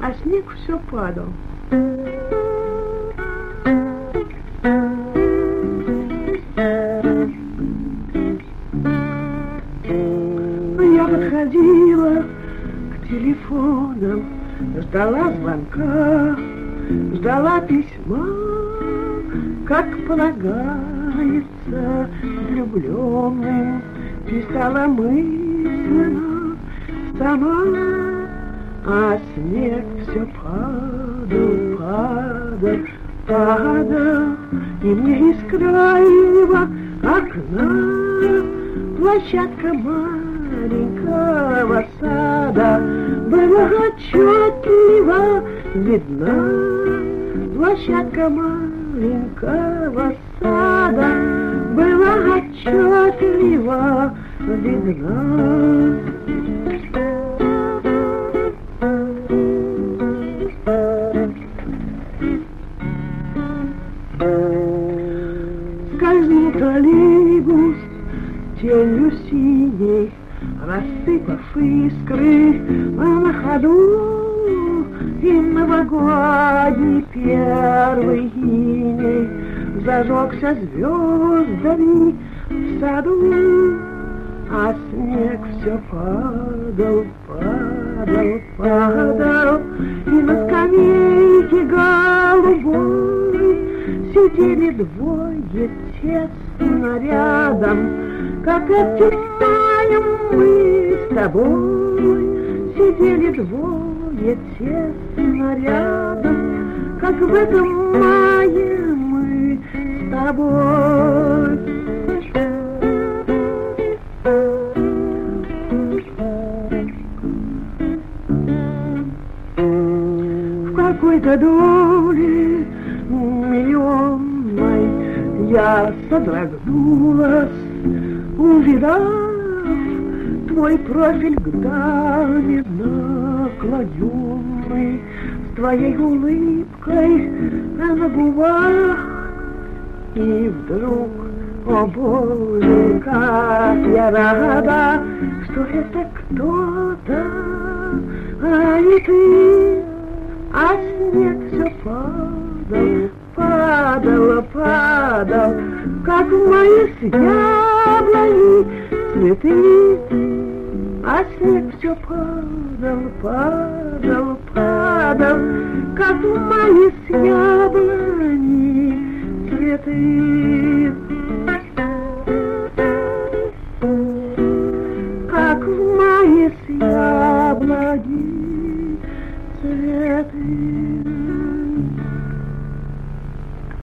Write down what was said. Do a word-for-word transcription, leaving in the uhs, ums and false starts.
а снег все падал. Я подходила к телефонам, ждала звонка, ждала письма, как полагается влюбленным, писала мысленно сама, а снег все падал, падал, падал, и мне из крайнего окна площадка маленького сада была отчетливо видна. Площадка маленького сада была отчетливо видна. Скользнул троллейбус тенью синей, рассыпав искры, а на ходу и новогодний первый иней зажегся звездами в саду, а снег все падал, падал, падал, и на скамейке голубой сидели двое тесно рядом, как этим маем мы с тобой сидели двое тесно рядом, как в этом мае мы с тобой. В какой-то доле миллионной я содрогнулась, увидав твой профиль к даме наклоненный, с твоей улыбкой на губах, и вдруг, о Боже, как я рада, что это кто-то, а не ты, а снег все падал, падал, падал, как в мои с яблони цветы, а снег все падал, падал, падал, как в мои с яблони цветы. Как в мои с яблони цветы.